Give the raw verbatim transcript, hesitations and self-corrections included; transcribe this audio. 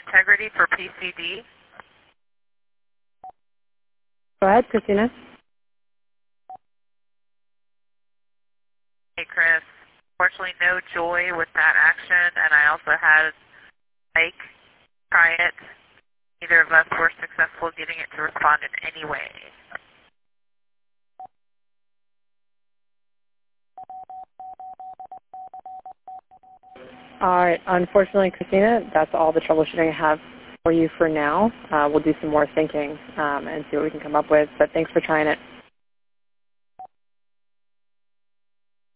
integrity for P C D. Go ahead, Christina. Hey, Chris. Unfortunately, no joy with that action, and I also had Mike try it. Neither of us were successful getting it to respond in any way. All right. Unfortunately, Christina, that's all the troubleshooting I have for you for now. Uh, we'll do some more thinking um, and see what we can come up with, but thanks for trying it.